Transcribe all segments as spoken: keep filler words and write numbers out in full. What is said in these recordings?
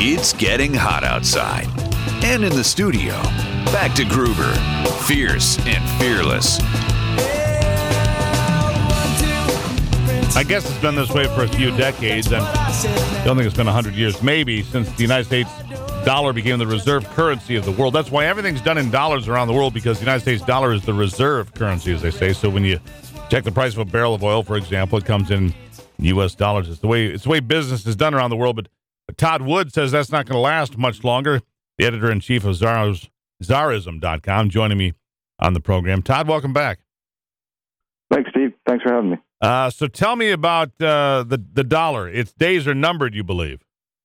It's getting hot outside. And in the studio, back to Gruber, fierce and fearless. I guess it's been this way for a few decades, and I don't think it's been one hundred years, maybe, since the United States dollar became the reserve currency of the world. That's why everything's done in dollars around the world, because the United States dollar is the reserve currency, as they say. So when you check the price of a barrel of oil, for example, it comes in U S dollars. It's the way it's the way business is done around the world. But, but Todd Wood says that's not going to last much longer. The editor-in-chief of Czars, Czarism dot com, joining me on the program. Todd, welcome back. Thanks, Steve. Thanks for having me. Uh, so tell me about uh, the, the dollar. Its days are numbered, you believe?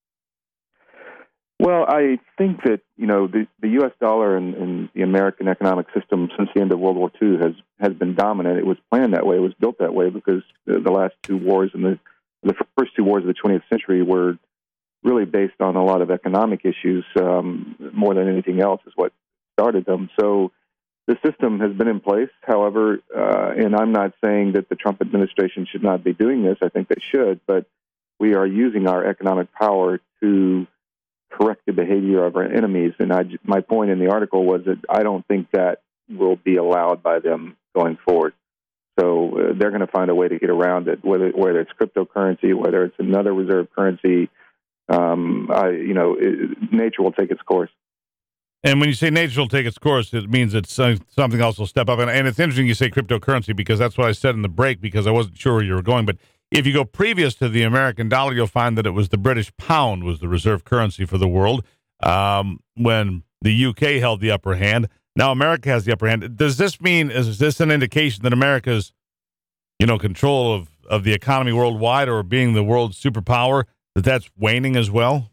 Well, I think that, you know, the, the U S dollar and, and the American economic system since the end of World War Two has, has been dominant. It was planned that way. It was built that way because the, the last two wars and the, the first two wars of the twentieth century were really based on a lot of economic issues um, more than anything else is what started them. So the system has been in place. However, uh, and I'm not saying that the Trump administration should not be doing this. I think they should, but we are using our economic power to correct the behavior of our enemies. And I, my point in the article was that I don't think that will be allowed by them going forward. So uh, they're going to find a way to get around it, whether whether it's cryptocurrency, whether it's another reserve currency. Um, I, you know, it, nature will take its course. And when you say nature will take its course, it means that something else will step up. And, and it's interesting you say cryptocurrency, because that's what I said in the break, because I wasn't sure where you were going. But if you go previous to the American dollar, you'll find that it was the British pound was the reserve currency for the world um, when the U K held the upper hand. Now America has the upper hand. Does this mean, is this an indication that America's, you know, control of, of the economy worldwide, or being the world's superpower, that that's waning as well?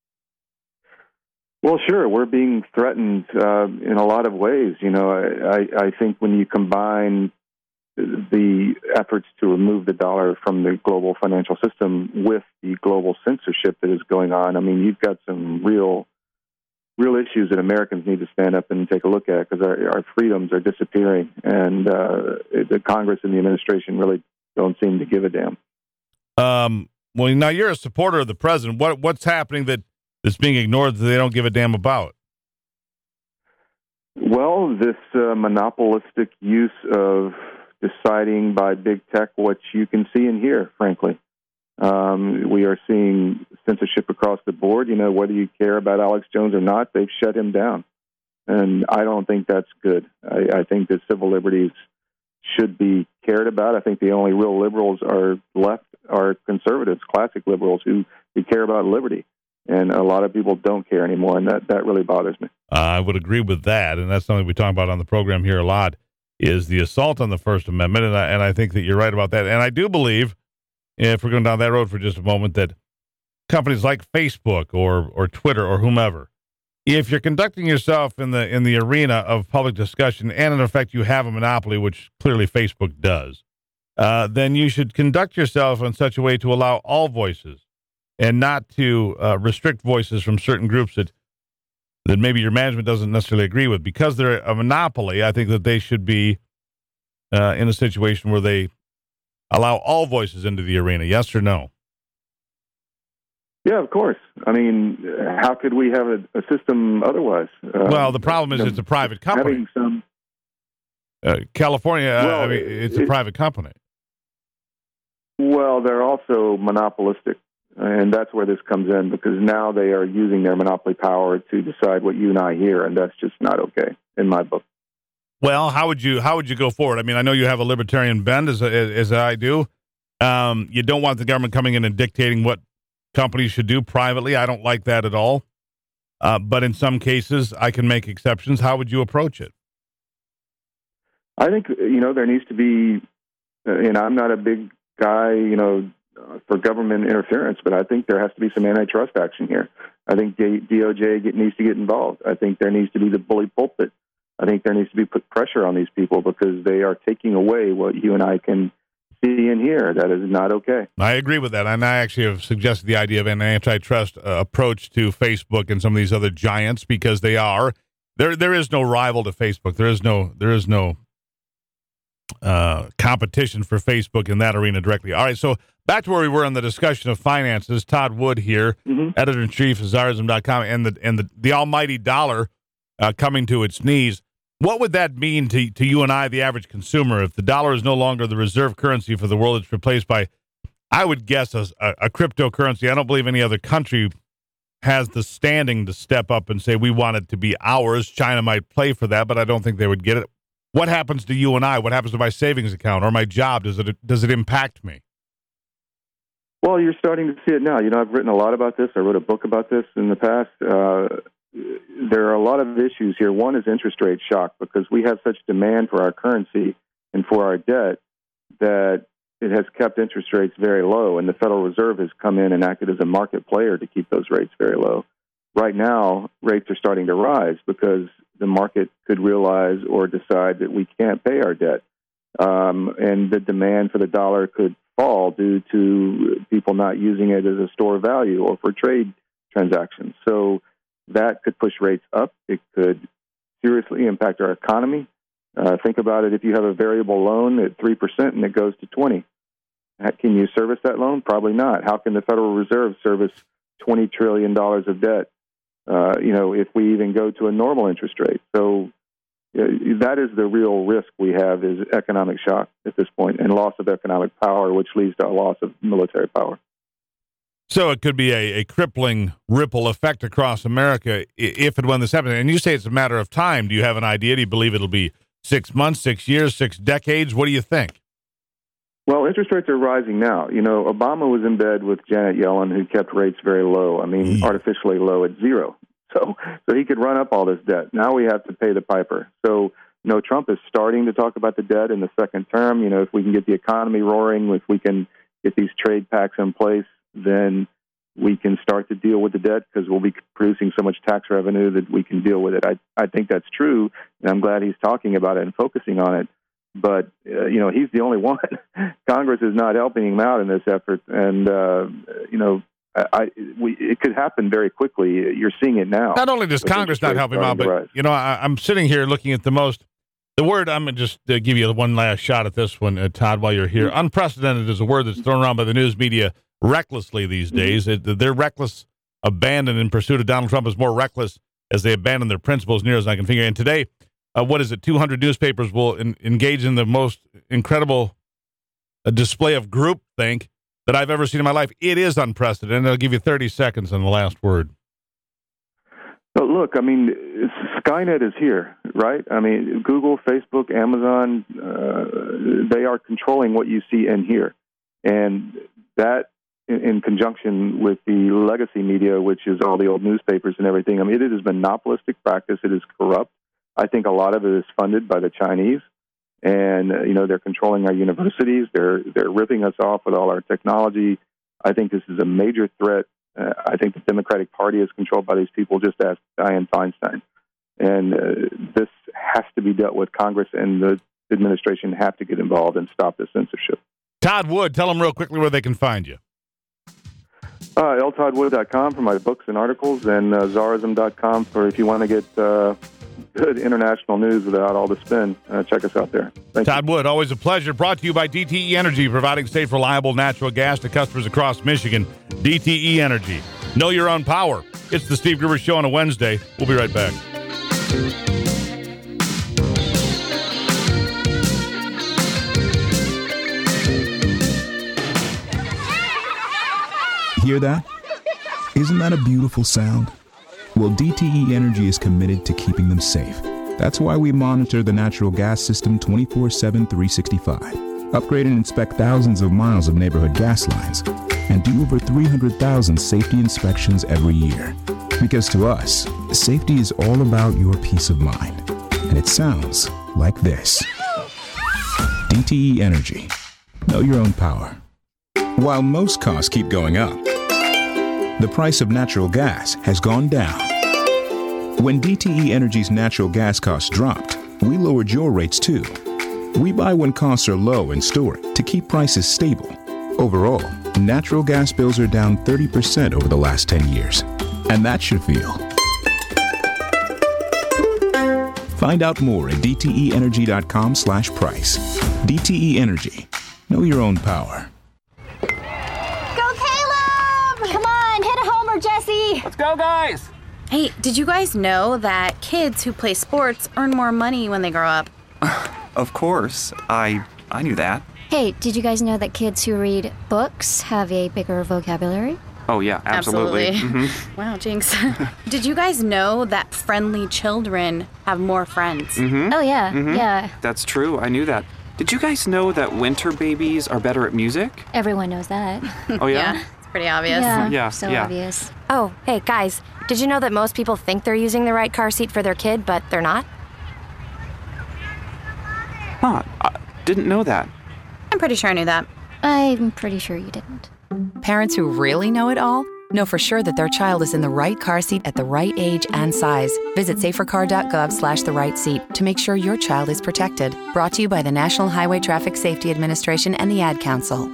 Well, sure. We're being threatened uh, in a lot of ways. You know, I, I think when you combine the efforts to remove the dollar from the global financial system with the global censorship that is going on, I mean, you've got some real, real issues that Americans need to stand up and take a look at, because our, our freedoms are disappearing, and uh, the Congress and the administration really don't seem to give a damn. Um. Well, now you're a supporter of the president. What what's happening that that's being ignored that they don't give a damn about? Well, this uh, monopolistic use of deciding by big tech what you can see and hear, frankly. Um, we are seeing censorship across the board. You know, whether you care about Alex Jones or not, they've shut him down. And I don't think that's good. I, I think that civil liberties should be cared about. I think the only real liberals are left are conservatives, classic liberals who, who care about liberty. And a lot of people don't care anymore, and that, that really bothers me. Uh, I would agree with that, and that's something we talk about on the program here a lot, is the assault on the First Amendment, and I, and I think that you're right about that. And I do believe, if we're going down that road for just a moment, that companies like Facebook or or Twitter or whomever, if you're conducting yourself in the in the arena of public discussion, and in effect you have a monopoly, which clearly Facebook does, uh, then you should conduct yourself in such a way to allow all voices, and not to uh, restrict voices from certain groups that that maybe your management doesn't necessarily agree with. Because they're a monopoly, I think that they should be uh, in a situation where they allow all voices into the arena. Yes or no? Yeah, of course. I mean, how could we have a, a system otherwise? Uh, well, the problem is, you know, it's a private company. Having some, uh, California, uh, well, I mean, it's a it, private company. Well, they're also monopolistic. And that's where this comes in, because now they are using their monopoly power to decide what you and I hear, and that's just not okay in my book. Well, how would you how would you go forward? I mean, I know you have a libertarian bend, as as I do. Um, you don't want the government coming in and dictating what companies should do privately. I don't like that at all. Uh, but in some cases, I can make exceptions. How would you approach it? I think, you know, there needs to be, and I'm not a big guy, you know, for government interference, but I think there has to be some antitrust action here. I think D O J get, needs to get involved. I think there needs to be the bully pulpit. I think there needs to be put pressure on these people, because they are taking away what you and I can see and hear. That is not okay. I agree with that, and I actually have suggested the idea of an antitrust uh, approach to Facebook and some of these other giants, because they are there. There is no rival to Facebook. There is no. There is no uh, competition for Facebook in that arena directly. All right, so back to where we were on the discussion of finances. Todd Wood here, mm-hmm. editor-in-chief of Czarism dot com, and the and the, the almighty dollar uh, coming to its knees. What would that mean to to you and I, the average consumer, if the dollar is no longer the reserve currency for the world? It's replaced by, I would guess, a, a cryptocurrency. I don't believe any other country has the standing to step up and say we want it to be ours. China might play for that, but I don't think they would get it. What happens to you and I? What happens to my savings account or my job? Does it does it impact me? Well, you're starting to see it now. You know, I've written a lot about this. I wrote a book about this in the past. Uh, there are a lot of issues here. One is interest rate shock, because we have such demand for our currency and for our debt that it has kept interest rates very low, and the Federal Reserve has come in and acted as a market player to keep those rates very low. Right now, rates are starting to rise because the market could realize or decide that we can't pay our debt, um, and the demand for the dollar could fall due to people not using it as a store of value or for trade transactions. So that could push rates up. It could seriously impact our economy. Uh, think about it. If you have a variable loan at three percent and it goes to twenty, can you service that loan? Probably not. How can the Federal Reserve service twenty trillion dollars of debt, uh, you know, if we even go to a normal interest rate? So uh, that is the real risk we have, is economic shock at this point, and loss of economic power, which leads to a loss of military power. So it could be a, a crippling ripple effect across America if and when this happens. And you say it's a matter of time. Do you have an idea? Do you believe it'll be six months, six years, six decades? What do you think? Well, interest rates are rising now. You know, Obama was in bed with Janet Yellen, who kept rates very low. I mean, mm. artificially low at zero. So, so he could run up all this debt. Now we have to pay the piper. So, you know, Trump is starting to talk about the debt in the second term. You know, if we can get the economy roaring, if we can get these trade pacts in place, then we can start to deal with the debt, because we'll be producing so much tax revenue that we can deal with it. I, I think that's true, and I'm glad he's talking about it and focusing on it. But, uh, you know, he's the only one. Congress is not helping him out in this effort. And, uh, you know, I, we, it could happen very quickly. You're seeing it now. Not only does Congress not help him out, but, you know, I, I'm sitting here looking at the most, the word, I'm going to just uh, give you one last shot at this one, uh, Todd, while you're here. Mm-hmm. Unprecedented is a word that's thrown around by the news media recklessly these days. Mm-hmm. It, their reckless abandon in pursuit of Donald Trump is more reckless as they abandon their principles, near as I can figure. And today, uh, what is it, two hundred newspapers will in, engage in the most incredible uh, display of groupthink that I've ever seen in my life. It is unprecedented. I'll give you thirty seconds on the last word. But look, I mean, Skynet is here, right? I mean, Google, Facebook, Amazon, uh, they are controlling what you see and hear. And that, in, in conjunction with the legacy media, which is all the old newspapers and everything, I mean, it is monopolistic practice. It is corrupt. I think a lot of it is funded by the Chinese. And, uh, you know, they're controlling our universities. They're they're ripping us off with all our technology. I think this is a major threat. Uh, I think the Democratic Party is controlled by these people. Just ask Dianne Feinstein. And uh, this has to be dealt with. Congress and the administration have to get involved and stop the censorship. Todd Wood, tell them real quickly where they can find you. Uh, L Todd Wood dot com for my books and articles, and uh, Czarism dot com for if you want to get uh, good international news without all the spin. Uh, check us out there. Thank Todd you. Wood, always a pleasure. Brought to you by D T E Energy, providing safe, reliable natural gas to customers across Michigan. D T E Energy. Know your own power. It's the Steve Gruber Show on a Wednesday. We'll be right back. Hear that? Isn't that a beautiful sound? Well, D T E Energy is committed to keeping them safe. That's why we monitor the natural gas system twenty-four seven, three sixty-five, upgrade and inspect thousands of miles of neighborhood gas lines, and do over three hundred thousand safety inspections every year. Because to us, safety is all about your peace of mind. And it sounds like this. D T E Energy. Know your own power. While most costs keep going up, the price of natural gas has gone down. When D T E Energy's natural gas costs dropped, we lowered your rates too. We buy when costs are low and store it to keep prices stable. Overall, natural gas bills are down thirty percent over the last ten years. And that should feel Find out more at d t e energy dot com slash price. D T E Energy. Know your own power. Go Caleb! Come on, hit a homer, Jesse! Let's go, guys! Hey, did you guys know that kids who play sports earn more money when they grow up? Of course. I I knew that. Hey, did you guys know that kids who read books have a bigger vocabulary? Oh, yeah, absolutely. Absolutely. Mm-hmm. Wow, Jinx. Did you guys know that friendly children have more friends? Mm-hmm. Oh, yeah, Mhm. yeah. That's true. I knew that. Did you guys know that winter babies are better at music? Everyone knows that. Oh, yeah? Yeah, it's pretty obvious. Yeah, Yeah, so yeah. obvious. Oh, hey, guys, did you know that most people think they're using the right car seat for their kid, but they're not? Huh. I didn't know that. I'm pretty sure I knew that. I'm pretty sure you didn't. Parents who really know it all know for sure that their child is in the right car seat at the right age and size. Visit safercar.gov slash the right seat to make sure your child is protected. Brought to you by the National Highway Traffic Safety Administration and the Ad Council.